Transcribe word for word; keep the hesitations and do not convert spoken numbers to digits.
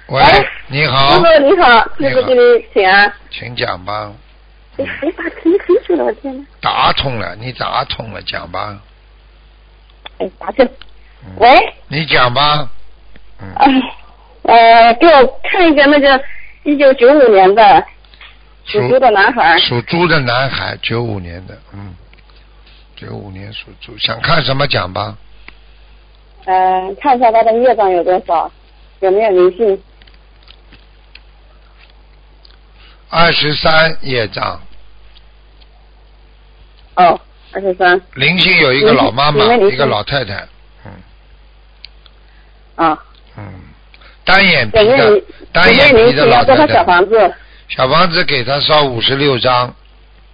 喂，你好。 师傅你好，师傅给你请安。 请讲吧。 哎，谁把听清楚了？我天哪！ 打通了，你打通了，讲吧。 哎，打通。 嗯、 喂。 你讲吧。嗯。 哎，呃，给我看一个那个一九九五年的属猪的男孩。 属猪的男孩，九五年的，嗯，九五年属猪，想看什么讲吧？ 呃，看一下他的业障有多少，有没有灵性？ 二十三业障。 哦，二十三。 灵性有一个老妈妈，一个老太太，嗯。 啊。 嗯，单眼皮的，单眼皮的老太太。 小房子。 小房子给他烧五十六张。